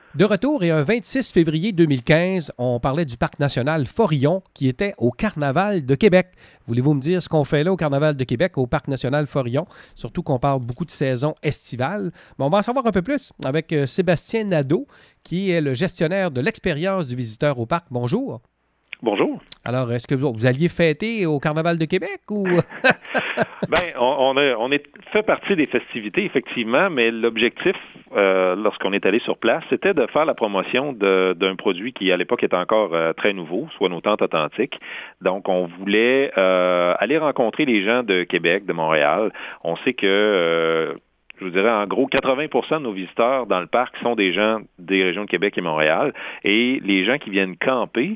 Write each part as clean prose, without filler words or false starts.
De retour et un 26 février 2015, on parlait du parc national Forillon qui était au Carnaval de Québec. Voulez-vous me dire ce qu'on fait là au Carnaval de Québec, au parc national Forillon? Surtout qu'on parle beaucoup de saison estivale. Mais on va en savoir un peu plus avec Sébastien Nadeau, qui est le gestionnaire de l'expérience du visiteur au parc. Bonjour. Bonjour. Alors, est-ce que vous alliez fêter au Carnaval de Québec ou... Bien, on est fait partie des festivités, effectivement, mais l'objectif, lorsqu'on est allé sur place, c'était de faire la promotion d'un produit qui, à l'époque, était encore très nouveau, soit nos tentes authentiques. Donc, on voulait aller rencontrer les gens de Québec, de Montréal. On sait que... je vous dirais, en gros, 80% de nos visiteurs dans le parc sont des gens des régions de Québec et Montréal. Et les gens qui viennent camper,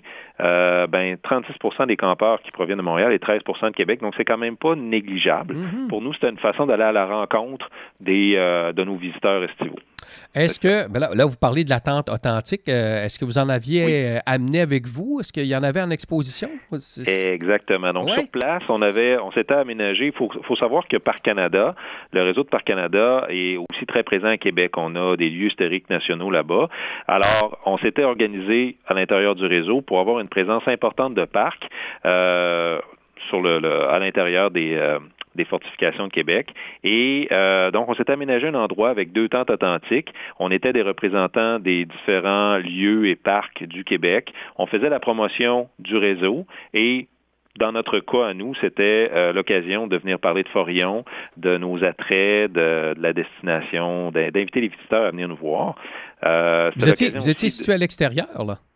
36% des campeurs qui proviennent de Montréal et 13% de Québec. Donc, c'est quand même pas négligeable. Mm-hmm. Pour nous, c'était une façon d'aller à la rencontre de nos visiteurs estivaux. Est-ce que, là, vous parlez de la tente authentique. Est-ce que vous en aviez amené avec vous? Est-ce qu'il y en avait en exposition? Exactement. Donc, sur place, on s'était aménagé. Il faut savoir que Parc Canada, le réseau de Parc Canada est aussi très présent à Québec. On a des lieux historiques nationaux là-bas. Alors, on s'était organisé à l'intérieur du réseau pour avoir une présence importante de parcs à l'intérieur des fortifications de Québec. Et donc, on s'est aménagé un endroit avec 2 tentes authentiques. On était des représentants des différents lieux et parcs du Québec. On faisait la promotion du réseau et dans notre cas, à nous, c'était l'occasion de venir parler de Forillon, de nos attraits, de la destination, d'inviter les visiteurs à venir nous voir. Vous étiez situé à l'extérieur, là?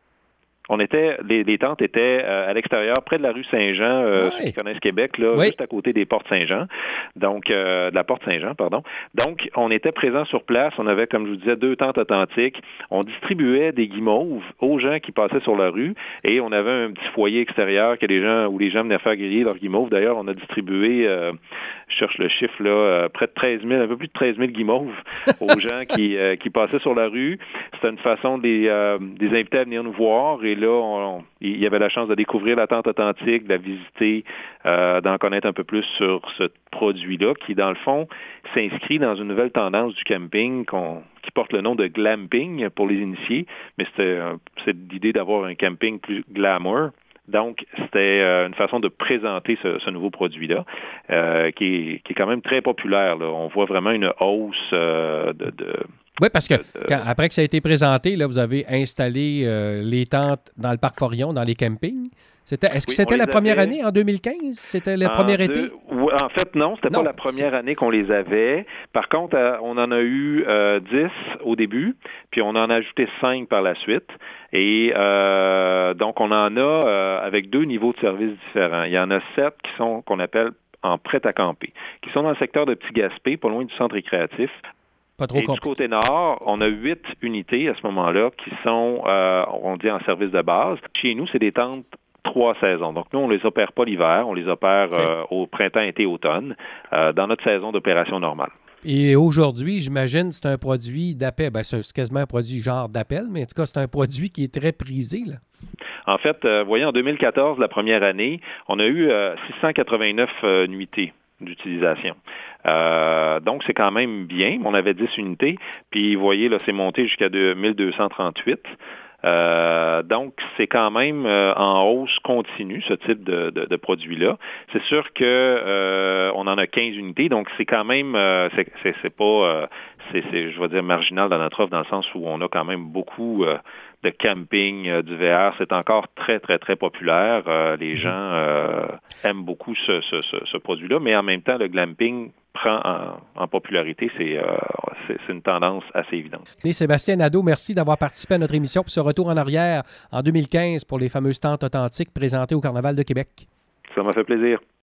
Les tentes étaient à l'extérieur, près de la rue Saint-Jean, ceux qui connaissent Québec, là, juste à côté des portes Saint-Jean, donc de la porte Saint-Jean, pardon. Donc, on était présents sur place, on avait, comme je vous disais, 2 tentes authentiques, on distribuait des guimauves aux gens qui passaient sur la rue, et on avait un petit foyer extérieur où les gens venaient faire griller leurs guimauves. D'ailleurs, on a distribué, je cherche le chiffre, là, près de 13 000, un peu plus de 13 000 guimauves aux gens qui passaient sur la rue. C'était une façon de les inviter à venir nous voir, et là, il y avait la chance de découvrir la tente authentique, de la visiter, d'en connaître un peu plus sur ce produit-là, qui, dans le fond, s'inscrit dans une nouvelle tendance du camping qui porte le nom de glamping pour les initiés, mais c'est l'idée d'avoir un camping plus glamour. Donc, c'était une façon de présenter ce nouveau produit-là, qui est quand même très populaire, là. On voit vraiment une hausse Oui, parce que après que ça a été présenté, là, vous avez installé les tentes dans le parc Forillon, dans les campings. Est-ce que c'était la première année, en 2015? C'était le premier été? En fait, non, c'était pas la première année qu'on les avait. Par contre, on en a eu 10 au début, puis on en a ajouté 5 par la suite. Et donc, on en a avec 2 niveaux de services différents. Il y en a 7 qu'on appelle en prêt à camper, qui sont dans le secteur de Petit-Gaspé, pas loin du centre récréatif. Et du côté nord, on a 8 unités à ce moment-là qui sont, on dit, en service de base. Chez nous, c'est des tentes 3 saisons. Donc, nous, on ne les opère pas l'hiver, on les opère au printemps, été, automne, dans notre saison d'opération normale. Et aujourd'hui, j'imagine, c'est un produit d'appel. C'est quasiment un produit genre d'appel, mais en tout cas, c'est un produit qui est très prisé, là. En fait, voyez, en 2014, la première année, on a eu 689 nuitées d'utilisation. Donc, c'est quand même bien. On avait 10 unités. Puis, vous voyez, là, c'est monté jusqu'à 1238. Donc, c'est quand même en hausse continue, ce type de produit-là. C'est sûr que on en a 15 unités, donc c'est quand même, c'est pas, je vais dire, marginal dans notre offre, dans le sens où on a quand même beaucoup de camping, du VR. C'est encore très, très, très populaire. Les gens aiment beaucoup ce produit-là, mais en même temps, le glamping prend en popularité, c'est une tendance assez évidente. Et Sébastien Nadeau, merci d'avoir participé à notre émission pour ce retour en arrière en 2015 pour les fameuses tentes authentiques présentées au Carnaval de Québec. Ça m'a fait plaisir.